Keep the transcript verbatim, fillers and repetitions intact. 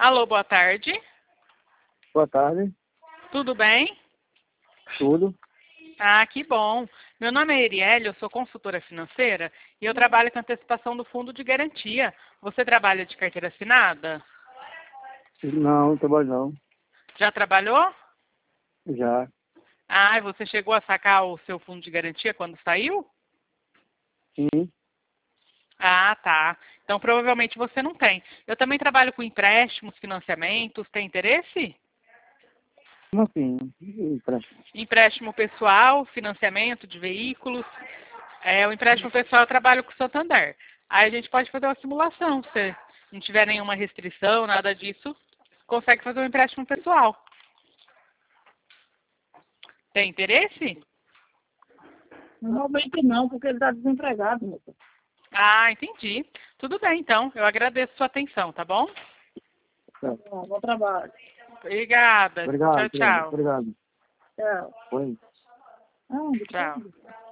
Alô, boa tarde. Boa tarde. Tudo bem? Tudo. Ah, que bom. Meu nome é Erielle, eu sou consultora financeira e eu trabalho com antecipação do fundo de garantia. Você trabalha de carteira assinada? Não, não trabalho não. Já trabalhou? Já. Ah, e você chegou a sacar o seu fundo de garantia quando saiu? Sim. Ah, tá. Então provavelmente você não tem. Eu também trabalho com empréstimos, financiamentos. Tem interesse? Como assim? Empréstimo. Empréstimo pessoal, financiamento de veículos. É, o empréstimo pessoal eu trabalho com o Santander. Aí a gente pode fazer uma simulação. Se não tiver nenhuma restrição, nada disso, consegue fazer um empréstimo pessoal. Tem interesse? Normalmente não, porque ele está desempregado, moça. Ah, entendi. Tudo bem, então. Eu agradeço a sua atenção, tá bom? Tá. Bom trabalho. Obrigada. Obrigado, Tchau, obrigado. tchau. Obrigado. Tchau. Oi. Aonde? Tchau.